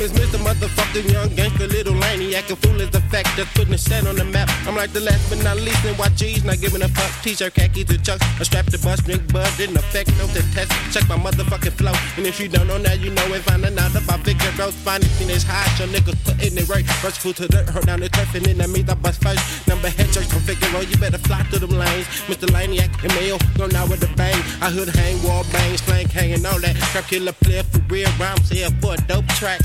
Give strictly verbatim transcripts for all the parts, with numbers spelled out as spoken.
is Mister Motherfucking Young Gangster, Little Laney, acting fool is the fact that's putting the set on the map. I'm like the last but not least, and watch G's, not giving a fuck. T-shirt, khakis, and chucks, a strap to bust, drink bud, didn't affect no to test. Check my motherfucking flow, and if you don't know now, you know it. Finding out about Victor Rose, finding this high, your niggas putting it right. Rush food to dirt, hurt down the turf, and then that means I bust first. Number head church from Figaro, you better fly through them lanes. Mister Laniac and Mayo, go now with the bang. I hood hang, wall bang, slang hanging, all that. Crap killer player for real, rhymes here for a dope track.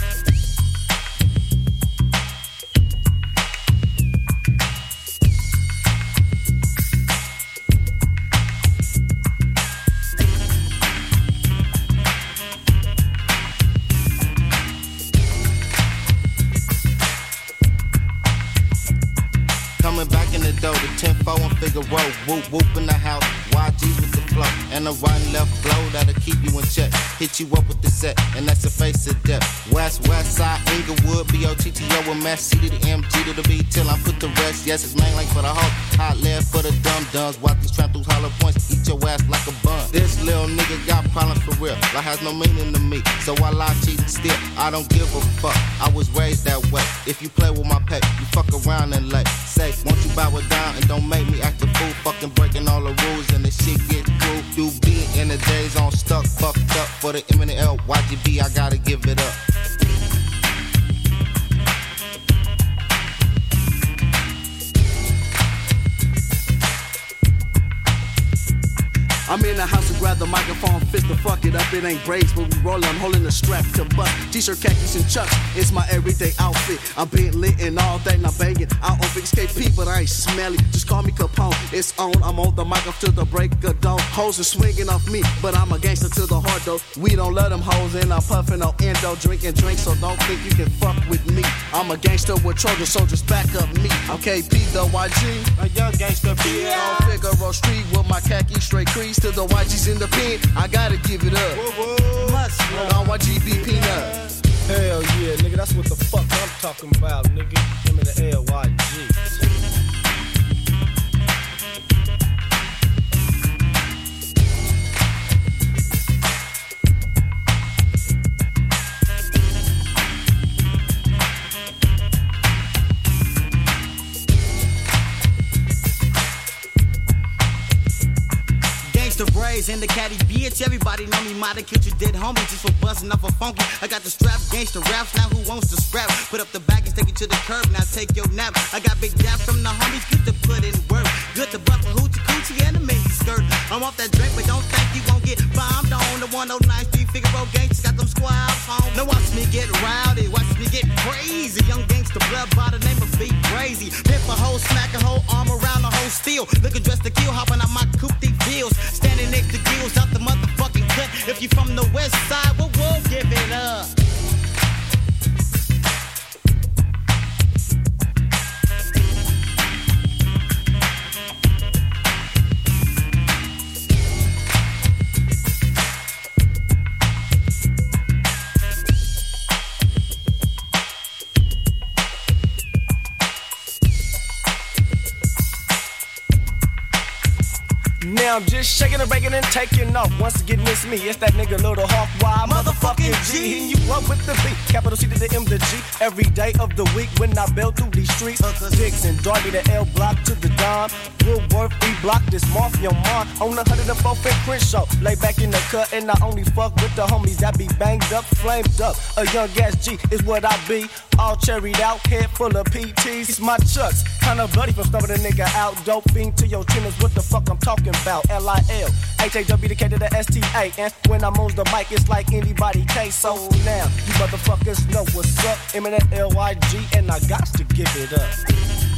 Coming back in the door, the ten four and Figaro, whoop whoop in the house, Y G's with the flow, and a right and left blow that'll keep you in check. Hit you up with the set, and that's the face of death. West, west side, Inglewood, B O T T O, and Mass C to the M G to the B till I put the rest. Yes, it's main lane for the hoe, hot lead for the dumb dumbs. Watch these tramp through hollow points, eat your ass like a bun. This little nigga got problems for real, life has no meaning to me, so I lie, cheat, and steal. I don't give a fuck, I was raised that way. If you play with my pet, you fuck around and lay. Say, won't you bow it down and don't make me act a fool, fucking breaking all the rules and the shit get through. Do be in the days on stuck, fucked up for the M and L, Y G B, I gotta give it up. I'm in the house to grab the microphone, fist to fuck it up. It ain't braids, but we rollin'. I'm holding the strap to bust. T-shirt, khakis, and chucks. It's my everyday outfit. I'm being lit and all day, not banging. I on X K P, but I ain't smelly. Just call me Capone. It's on. I'm on the microphone till the break of dawn. Hoes are swinging off me, but I'm a gangster to the heart though. We don't let them hoes in. I'm puffing on endo, drinking drinks, so don't think you can fuck with me. I'm a gangster with Trojan soldiers back up me. I'm K P the Y G, a young gangster B. On Figaro Street with my khaki straight crease. To the Y Gs in the pen, I gotta give it up. Whoa, whoa. Must on Y G B peanut. Hell yeah, nigga, that's what the fuck I'm talking about, nigga. Him and the L Y G. The braids and the caddy bitch, everybody know me. Might have killed your dead homie just for buzzing off a funky. I got the strap, gangsta raps, now who wants to scrap? Put up the baggage, take it to the curb, now take your nap. I got big dap from the homies, good to put in work. Good to buff a hoochie coochie and a mini skirt. I'm off that drink, but don't think you won't get bombed on. The one oh nine Street Figaro gangsters got them squads on. Now watch me get rowdy, watch me get crazy. Young gangsta blood by the name of Big Crazy. Pimp a hoe, smack a whole arm around the whole steel. Looking dressed to kill, hopping out my coupe, these deals. Standing next to Gills out the motherfucking cut. If you from the west side, well, we'll give it up. Now I'm just shaking and breaking and taking off. Once again, it's me. It's that nigga Little Hawk Wild motherfucking G. Hitting you up with the beat. Capital C to the M to G. Every day of the week when I belt through these streets. Dixon, Darby, the L block to the Don. Woodworth, E block, this Mafia Mon. On the one hundred and fourth and Crenshaw. Lay back in the cut and I only fuck with the homies that be banged up, flamed up. A young ass G is what I be. All cherried out, head full of P Ts. It's my chucks. Kinda bloody from stubbing a nigga out. Dope fiend to your trainers, what the fuck I'm talking about? L I L, H A W, the K to the S T A. And when I'm on the mic, it's like anybody K. So now, you motherfuckers know what's up. Eminent L Y G, and I got to give it up.